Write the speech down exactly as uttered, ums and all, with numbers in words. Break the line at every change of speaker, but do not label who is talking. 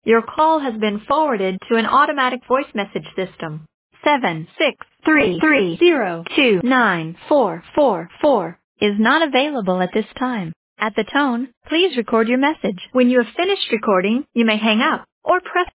Your call has been forwarded to an automatic voice message system. seven six three three zero two nine four four four is not available at this time. At the tone, please record your message. When you have finished recording, you may hang up or press